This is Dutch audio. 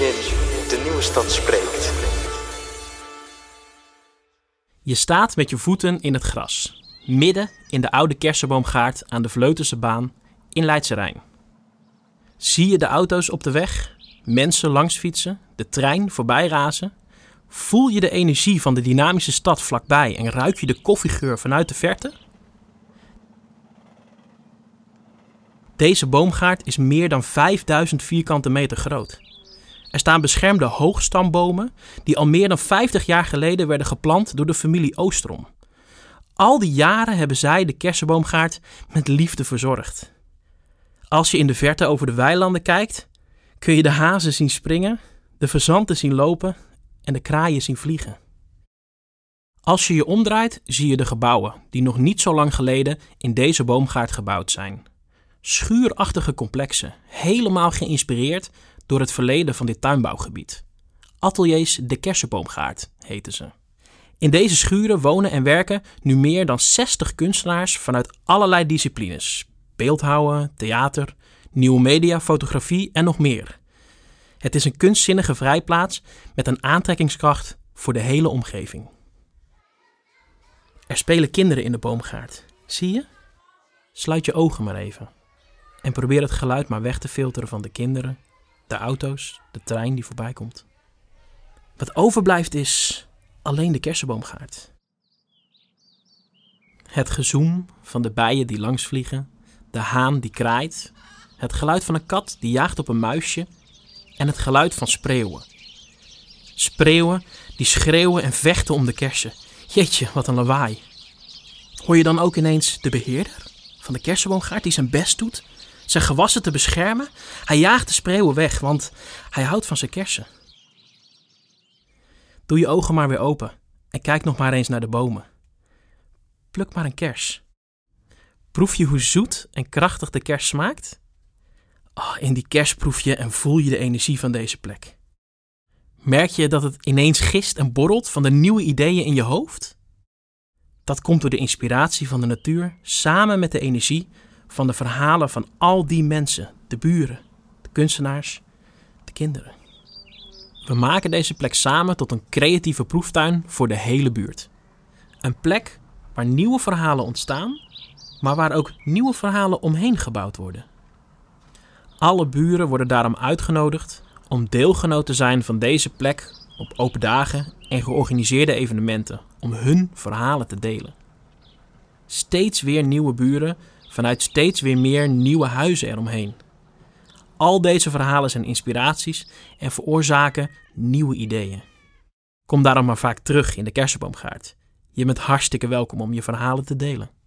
Ninja, de nieuwe stad spreekt. Je staat met je voeten in het gras, midden in de oude kersenboomgaard aan de Vleutense baan in Leidse Rijn. Zie je de auto's op de weg, mensen langs fietsen, de trein voorbij razen? Voel je de energie van de dynamische stad vlakbij en ruik je de koffiegeur vanuit de verte? Deze boomgaard is meer dan 5000 vierkante meter groot. Er staan beschermde hoogstambomen die al meer dan 50 jaar geleden werden geplant door de familie Oostrom. Al die jaren hebben zij de kersenboomgaard met liefde verzorgd. Als je in de verte over de weilanden kijkt, kun je de hazen zien springen, de fazanten zien lopen en de kraaien zien vliegen. Als je je omdraait, zie je de gebouwen die nog niet zo lang geleden in deze boomgaard gebouwd zijn. Schuurachtige complexen, helemaal geïnspireerd door het verleden van dit tuinbouwgebied. Ateliers de Kersenboomgaard heten ze. In deze schuren wonen en werken nu meer dan 60 kunstenaars vanuit allerlei disciplines. Beeldhouwen, theater, nieuwe media, fotografie en nog meer. Het is een kunstzinnige vrijplaats met een aantrekkingskracht voor de hele omgeving. Er spelen kinderen in de boomgaard. Zie je? Sluit je ogen maar even. En probeer het geluid maar weg te filteren van de kinderen, de auto's, de trein die voorbij komt. Wat overblijft is alleen de kersenboomgaard. Het gezoem van de bijen die langs vliegen, de haan die kraait, het geluid van een kat die jaagt op een muisje en het geluid van spreeuwen. Spreeuwen die schreeuwen en vechten om de kersen. Jeetje, wat een lawaai. Hoor je dan ook ineens de beheerder van de kersenboomgaard die zijn best doet zijn gewassen te beschermen? Hij jaagt de spreeuwen weg, want hij houdt van zijn kersen. Doe je ogen maar weer open en kijk nog maar eens naar de bomen. Pluk maar een kers. Proef je hoe zoet en krachtig de kers smaakt? In die kers proef je en voel je de energie van deze plek. Merk je dat het ineens gist en borrelt van de nieuwe ideeën in je hoofd? Dat komt door de inspiratie van de natuur samen met de energie van de verhalen van al die mensen, de buren, de kunstenaars, de kinderen. We maken deze plek samen tot een creatieve proeftuin voor de hele buurt. Een plek waar nieuwe verhalen ontstaan, maar waar ook nieuwe verhalen omheen gebouwd worden. Alle buren worden daarom uitgenodigd om deelgenoot te zijn van deze plek op open dagen en georganiseerde evenementen om hun verhalen te delen. Steeds weer nieuwe buren vanuit steeds weer meer nieuwe huizen eromheen. Al deze verhalen zijn inspiraties en veroorzaken nieuwe ideeën. Kom daarom maar vaak terug in de kersenboomgaard. Je bent hartstikke welkom om je verhalen te delen.